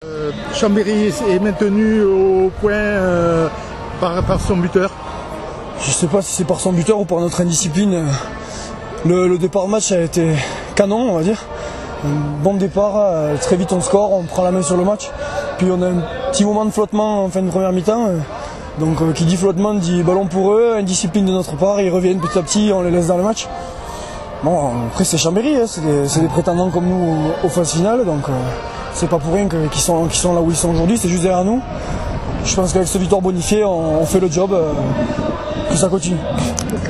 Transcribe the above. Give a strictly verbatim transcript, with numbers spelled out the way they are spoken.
Euh, Chambéry est maintenu au point euh, par, par son buteur. Je ne sais pas si c'est par son buteur ou par notre indiscipline. Le, le départ de match a été canon, on va dire. Un bon départ, très vite on score, on prend la main sur le match. Puis on a un petit moment de flottement en fin de première mi-temps. Donc qui dit flottement dit ballon pour eux, indiscipline de notre part, ils reviennent petit à petit, on les laisse dans le match. Bon, après c'est Chambéry, hein, c'est des, des prétendants comme nous aux phases finales, donc euh, c'est pas pour rien qu'ils qu sont, qu sont là où ils sont aujourd'hui, c'est juste derrière nous. Je pense qu'avec ce victoire bonifié, on, on fait le job, euh, que ça continue.